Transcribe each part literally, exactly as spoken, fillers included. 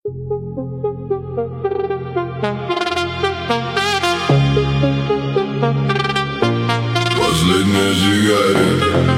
Последняя сигарета.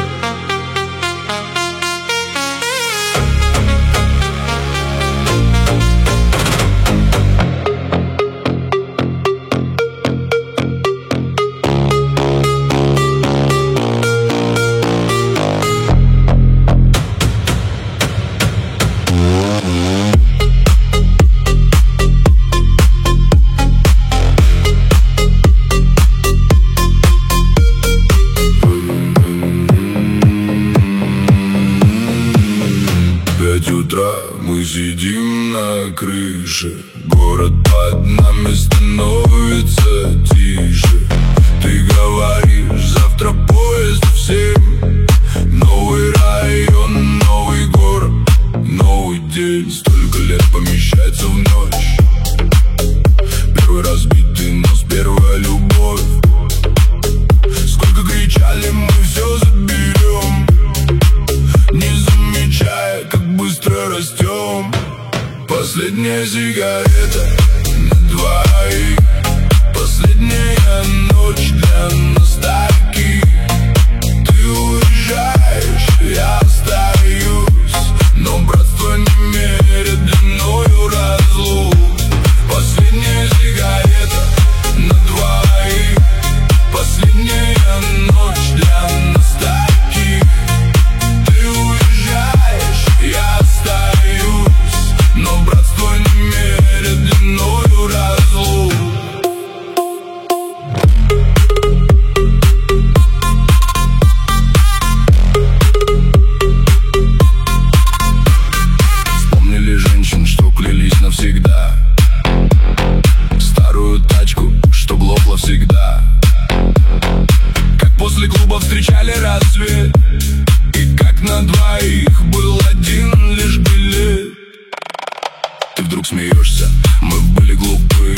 Пять утра, мы сидим на крыше. Город под нами становится тише. Ты говоришь, завтра поезд в семь. Новый район, новый город, новый день. Столько лет помещается в ночь. Первый разбитый нос, первая любовь. Сколько кричали, мы все заберем, не замечая, как быстро растем. Последняя сигарета на двоих. Последняя ночь для ностальгии. Ты уезжаешь, я остаюсь, но братство не мерит длиною разлук. Последняя сигарета на двоих. Последняя ночь для ностальгии. Ты уезжаешь, я остаюсь, но братство не мерит длиною разлук. Вспомнили женщин, что клялись навсегда. Старую тачку, что глохла всегда. Как после клуба встречали рассвет. И как на двоих был один лишь билет. Ты вдруг смеешься, мы были глупы.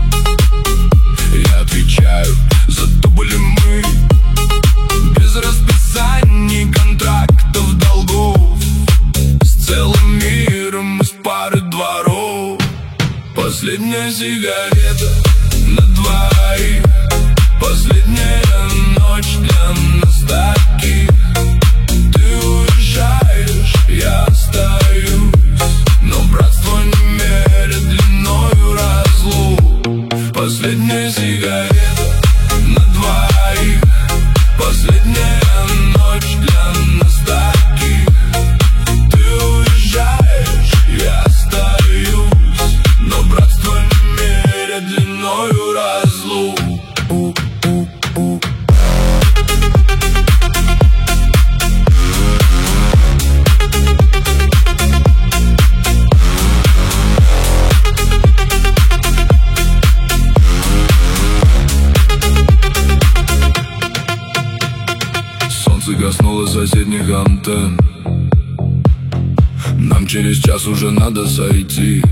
Я отвечаю, зато были мы. Без расписаний, контрактов, долгов, с целым миром из пары дворов. Последняя сигарета на двоих. Последняя ночь для ностальгии. Ты уезжаешь, я остаюсь, но братство не мерит длиною разлук. Последняя сигарета на двоих. Последняя ночь для ностальгии. Ты уезжаешь, я остаюсь, но братство не мерит длиною разлук. Солнце коснулось соседних антенн. Нам через час уже надо сойти.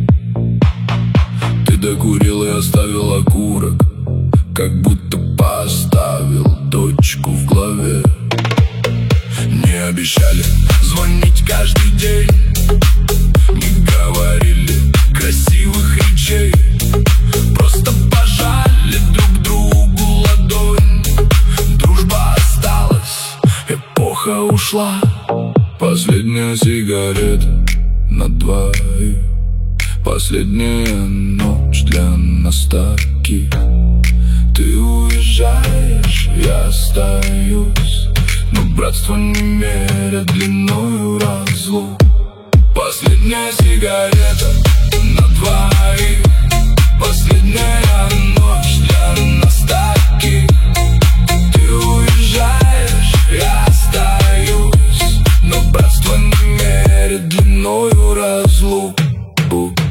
Ты докурил и оставил окурок, как будто поставил точку в голове. Не обещали звонить каждый день, не говорили красивых речей, просто пожали друг другу ладонь. Дружба осталась, эпоха ушла. Последняя сигарета на двоих. Последняя ночь для ностальгии. Ты уезжаешь, я остаюсь, но братство не мерит длиною разлук. Последняя сигарета на двоих. Последняя ночь для ностальгии. Ты уезжаешь, я остаюсь, но братство не мерит длиною разлук.